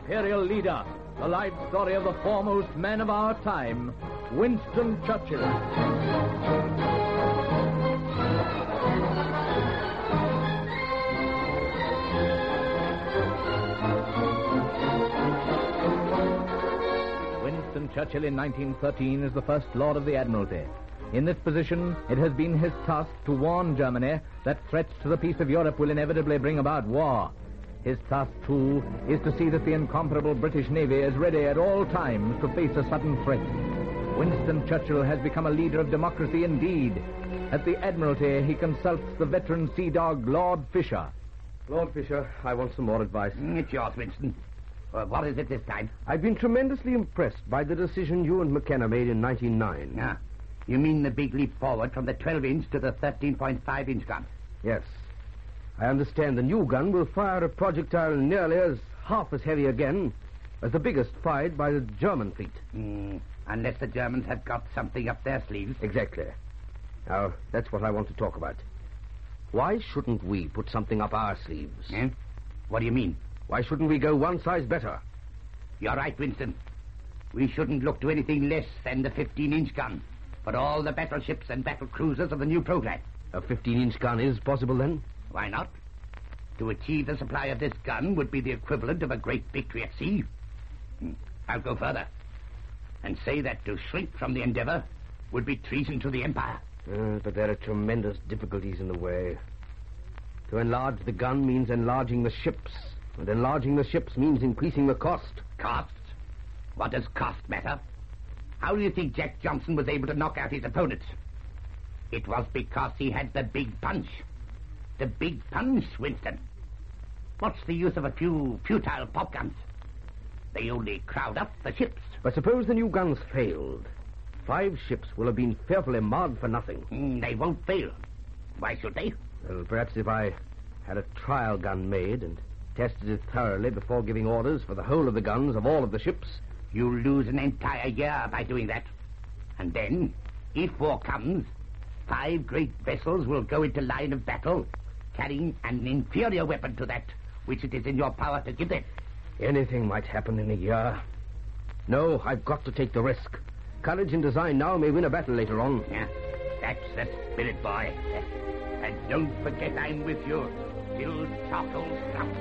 imperial leader, the life story of the foremost man of our time, Winston Churchill. Winston Churchill in 1913 is the First Lord of the Admiralty. In this position, it has been his task to warn Germany that threats to the peace of Europe will inevitably bring about war. His task, too, is to see that the incomparable British Navy is ready at all times to face a sudden threat. Winston Churchill has become a leader of democracy indeed. At the Admiralty, he consults the veteran sea dog, Lord Fisher. Lord Fisher, I want some more advice. It's yours, Winston. What is it this time? I've been tremendously impressed by the decision you and McKenna made in 1909. Ah, you mean the big leap forward from the 12-inch to the 13.5-inch gun? Yes. I understand the new gun will fire a projectile nearly half as heavy again as the biggest fired by the German fleet. Unless the Germans have got something up their sleeves. Exactly. Now, that's what I want to talk about. Why shouldn't we put something up our sleeves? What do you mean? Why shouldn't we go one size better? You're right, Winston. We shouldn't look to anything less than the 15-inch gun for all the battleships and battle cruisers of the new program. A 15-inch gun is possible, then? Why not? To achieve the supply of this gun would be the equivalent of a great victory at sea. I'll go further and say that to shrink from the endeavor would be treason to the Empire. But there are tremendous difficulties in the way. To enlarge the gun means enlarging the ships, and enlarging the ships means increasing the cost. Cost? What does cost matter? How do you think Jack Johnson was able to knock out his opponents? It was because he had the big punch. The big punch, Winston. What's the use of a few futile pop guns? They only crowd up the ships. But suppose the new guns failed. 5 ships will have been fearfully marred for nothing. They won't fail. Why should they? Well, perhaps if I had a trial gun made and tested it thoroughly before giving orders for the whole of the guns of all of the ships. You'll lose an entire year by doing that. And then, if war comes, 5 great vessels will go into line of battle, carrying an inferior weapon to that which it is in your power to give them. Anything might happen in a year. No, I've got to take the risk. Courage in design now may win a battle later on. Yeah, that's the spirit, boy. And don't forget I'm with you till charcoal stops.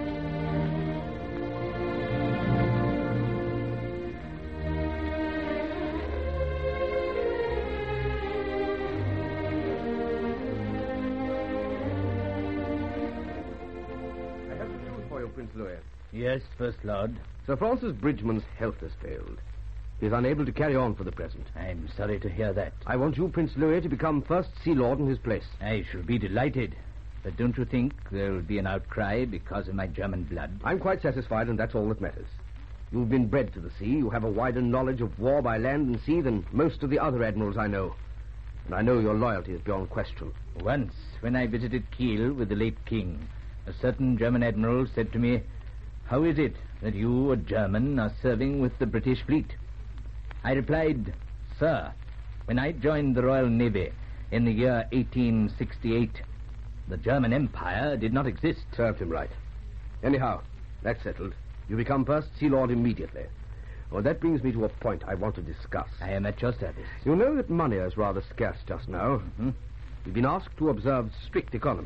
I have the news for you, Prince Louis. Yes, First Lord. Sir Francis Bridgman's health has failed. He is unable to carry on for the present. I'm sorry to hear that. I want you, Prince Louis, to become First Sea Lord in his place. I shall be delighted. But don't you think there will be an outcry because of my German blood? I'm quite satisfied, and that's all that matters. You've been bred to the sea. You have a wider knowledge of war by land and sea than most of the other admirals I know. And I know your loyalty is beyond question. Once, when I visited Kiel with the late king, a certain German admiral said to me, "How is it that you, a German, are serving with the British fleet?" I replied, "Sir, when I joined the Royal Navy in the year 1868, the German Empire did not exist." Served him right. Anyhow, that's settled. You become First Sea Lord immediately. Well, that brings me to a point I want to discuss. I am at your service. You know that money is rather scarce just now. Mm-hmm. We've been asked to observe strict economy.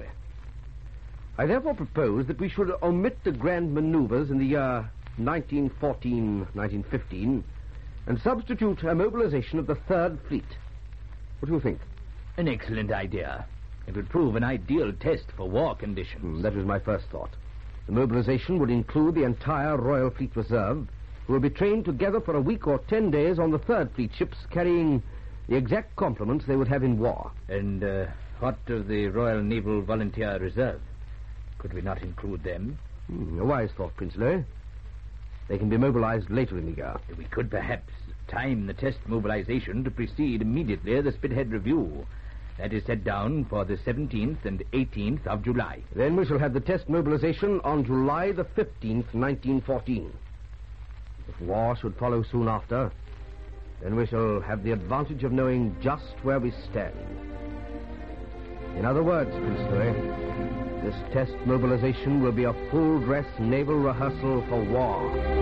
I therefore propose that we should omit the grand maneuvers in the year 1914-1915 and substitute a mobilization of the Third Fleet. What do you think? An excellent idea. It would prove an ideal test for war conditions. That was my first thought. The mobilization would include the entire Royal Fleet Reserve, who will be trained together for a week or 10 days on the Third Fleet ships, carrying the exact complements they would have in war. And what of the Royal Naval Volunteer Reserve? Could we not include them? A wise thought, Prince Louis. They can be mobilized later in the year. We could perhaps time the test mobilization to precede immediately the Spithead Review. That is set down for the 17th and 18th of July. Then we shall have the test mobilization on July the 15th, 1914. If war should follow soon after, then we shall have the advantage of knowing just where we stand. In other words, Prince Louis, This test mobilization will be a full-dress naval rehearsal for war.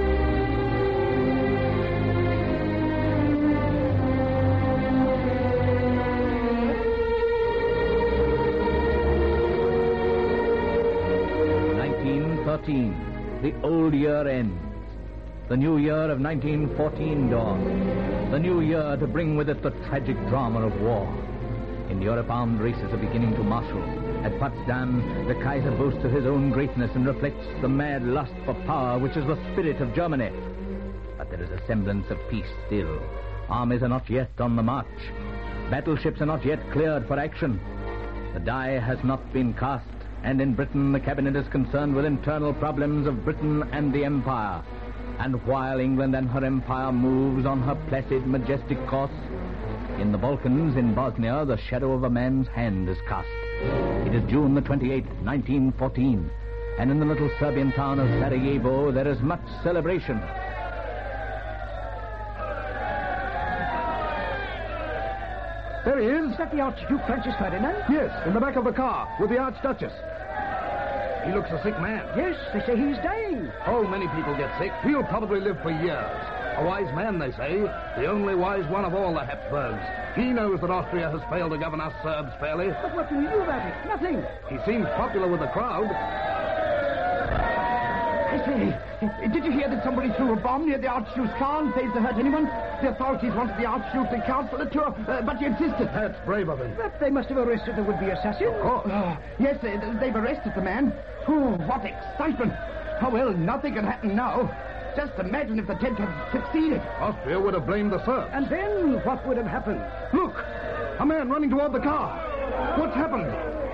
The old year ends. The new year of 1914 dawns. The new year to bring with it the tragic drama of war. In Europe, armed races are beginning to marshal. At Potsdam, the Kaiser boasts of his own greatness and reflects the mad lust for power which is the spirit of Germany. But there is a semblance of peace still. Armies are not yet on the march. Battleships are not yet cleared for action. The die has not been cast. And in Britain, the cabinet is concerned with internal problems of Britain and the Empire. And while England and her empire moves on her placid, majestic course, in the Balkans, in Bosnia, the shadow of a man's hand is cast. It is June the 28th, 1914, and in the little Serbian town of Sarajevo, there is much celebration. There he is. Is that the Archduke Francis Ferdinand? Yes, in the back of the car, with the Archduchess. He looks a sick man. Yes, they say he's dying. Oh, many people get sick. He'll probably live for years. A wise man, they say. The only wise one of all the Habsburgs. He knows that Austria has failed to govern us Serbs fairly. But what can we do about it? Nothing. He seems popular with the crowd. I say, did you hear that somebody threw a bomb near the Archduke's car and failed to hurt anyone? The authorities wanted the Archduke to cancel the tour, but he insisted. That's brave of him. But they must have arrested the would-be assassin. Of course. Yes, they've arrested the man. Oh, what excitement. Oh, well, nothing can happen now. Just imagine if the attempt had succeeded. Austria would have blamed the Serbs. And then what would have happened? Look! A man running toward the car. What's happened?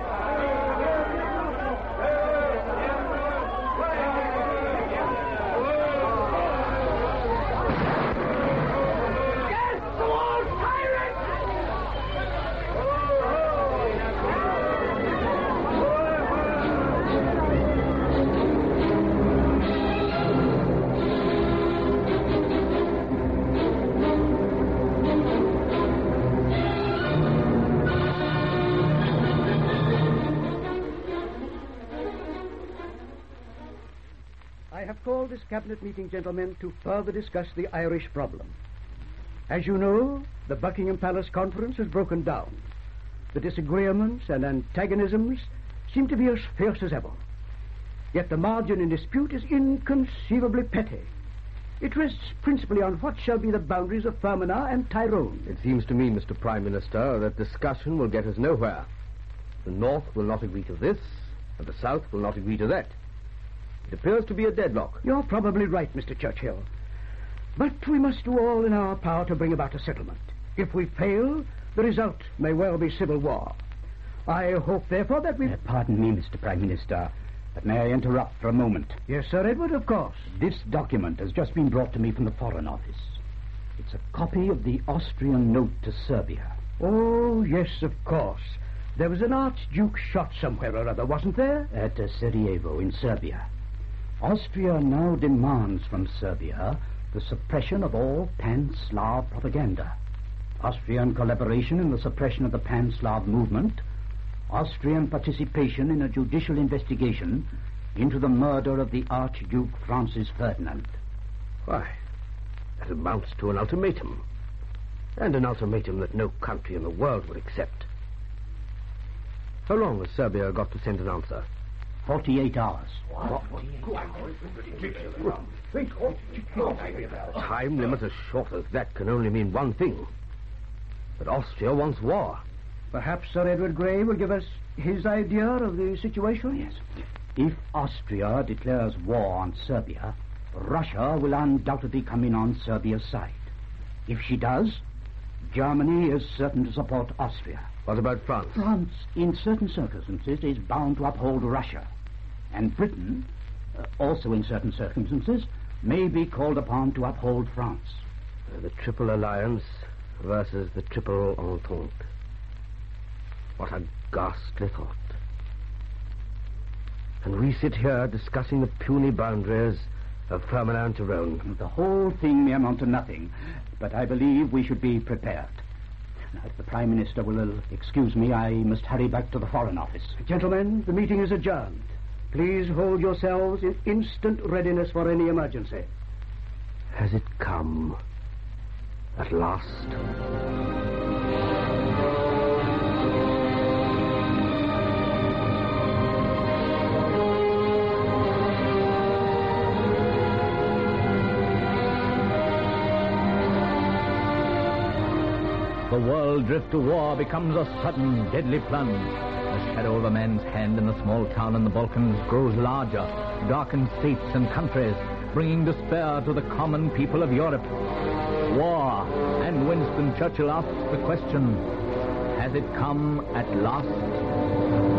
I have called this cabinet meeting, gentlemen, to further discuss the Irish problem. As you know, the Buckingham Palace Conference has broken down. The disagreements and antagonisms seem to be as fierce as ever. Yet the margin in dispute is inconceivably petty. It rests principally on what shall be the boundaries of Fermanagh and Tyrone. It seems to me, Mr. Prime Minister, that discussion will get us nowhere. The North will not agree to this, and the South will not agree to that. It appears to be a deadlock. You're probably right, Mr. Churchill. But we must do all in our power to bring about a settlement. If we fail, the result may well be civil war. I hope, therefore, that we... Pardon me, Mr. Prime Minister, but may I interrupt for a moment? Yes, Sir Edward, of course. This document has just been brought to me from the Foreign Office. It's a copy of the Austrian note to Serbia. Oh, yes, of course. There was an Archduke shot somewhere or other, wasn't there? At Sarajevo, in Serbia. Austria now demands from Serbia the suppression of all Pan-Slav propaganda, Austrian collaboration in the suppression of the Pan-Slav movement, Austrian participation in a judicial investigation into the murder of the Archduke Francis Ferdinand. Why, that amounts to an ultimatum. And an ultimatum that no country in the world would accept. How long has Serbia got to send an answer? 48 hours. A time limit as short as that can only mean one thing. That Austria wants war. Perhaps Sir Edward Grey will give us his idea of the situation? Yes. If Austria declares war on Serbia, Russia will undoubtedly come in on Serbia's side. If she does, Germany is certain to support Austria. What about France? France, in certain circumstances, is bound to uphold Russia. And Britain, also in certain circumstances, may be called upon to uphold France. The Triple Alliance versus the Triple Entente. What a ghastly thought. And we sit here discussing the puny boundaries of Fermanagh and Tyrone. The whole thing may amount to nothing, but I believe we should be prepared. Now, if the Prime Minister will excuse me, I must hurry back to the Foreign Office. Gentlemen, the meeting is adjourned. Please hold yourselves in instant readiness for any emergency. Has it come? At last? The world drift to war becomes a sudden, deadly plunge. The shadow of a man's hand in a small town in the Balkans grows larger, darkens states and countries, bringing despair to the common people of Europe. War, and Winston Churchill asks the question, has it come at last?